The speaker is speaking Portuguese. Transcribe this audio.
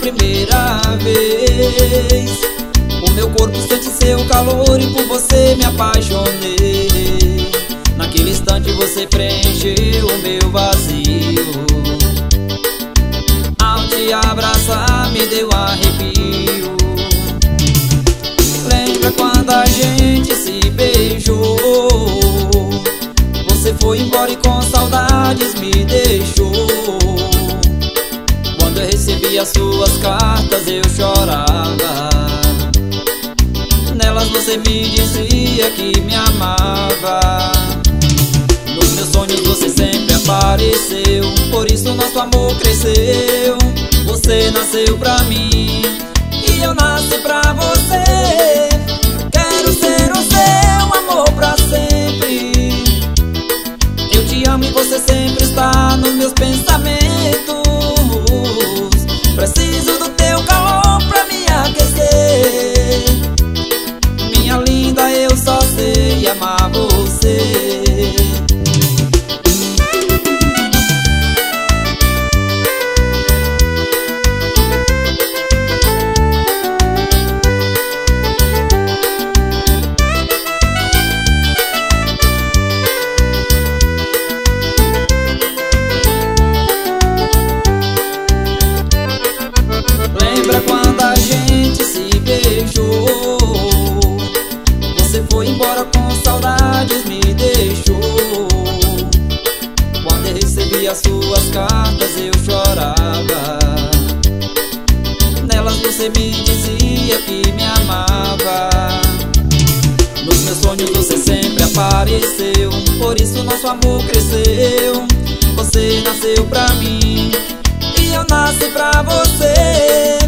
primeira vez. O meu corpo sente seu calor e por você me apaixonei. Naquele instante você preencheu o meu vazio. Ao te abraçar me deu arrepio. Lembra quando a gente se beijou? Você foi embora e com saudades me deixou. Quando eu recebi as suas cartas eu chorava. Nelas você me dizia que me amava. Nos meus sonhos você sempre apareceu. Por isso nosso amor cresceu. Você nasceu pra mim e eu nasci pra você. Quero ser o seu amor pra sempre. Eu te amo e você sempre está nos meus pensamentos. Preciso do teu calor pra me aquecer. Minha linda, eu só sei amar você. Lembra quando a gente se beijou? Você foi embora com saudades, me deixou. Quando eu recebi as suas cartas eu chorava. Nelas você me dizia que me amava. Nos meus sonhos você sempre apareceu. Por isso nosso amor cresceu. Você nasceu pra mim e eu nasci pra você.